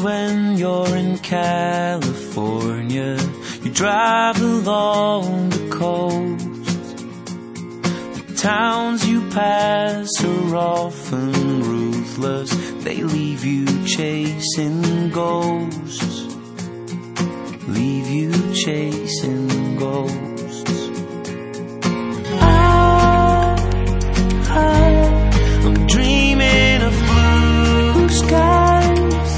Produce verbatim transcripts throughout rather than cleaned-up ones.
when you're in California. You drive along the coast. The towns you pass are often ruthless. They leave you chasing ghosts. Leave you chasing ghosts. I, I, I'm dreaming of blue skies.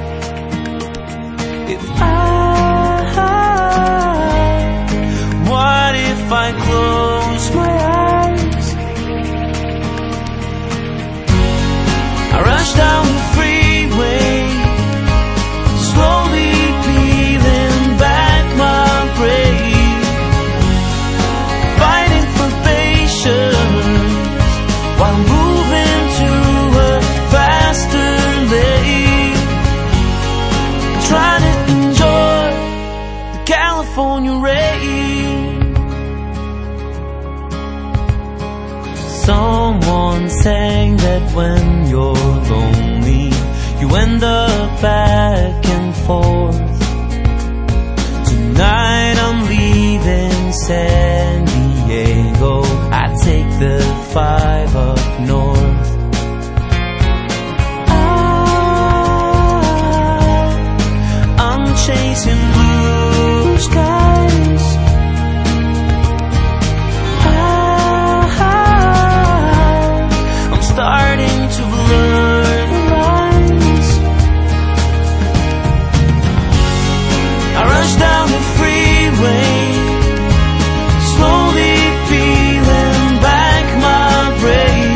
If I, what if I close my eyes? I rush down the freeway, slowly peeling back my brain, fighting for patience while moving to a faster lane, trying to enjoy the California rain. Someone sang that when you're lonely, you end up back and forth. Tonight I'm leaving San Diego. I take the five up north. I, I'm chasing blue skies. I, I'm starting to blur the lines. I rush down the freeway, slowly peeling back my brain,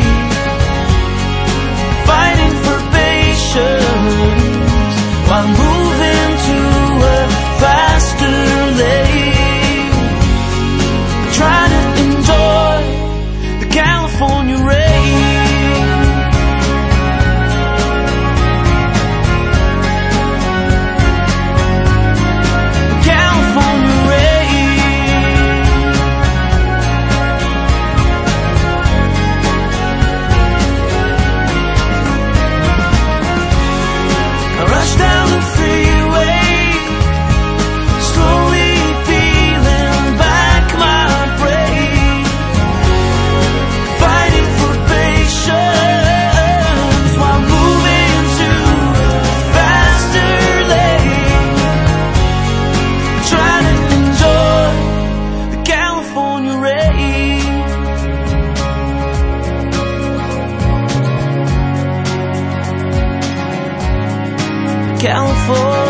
fighting for patience while moving to a faster lane, trying to enjoy the California rain. California.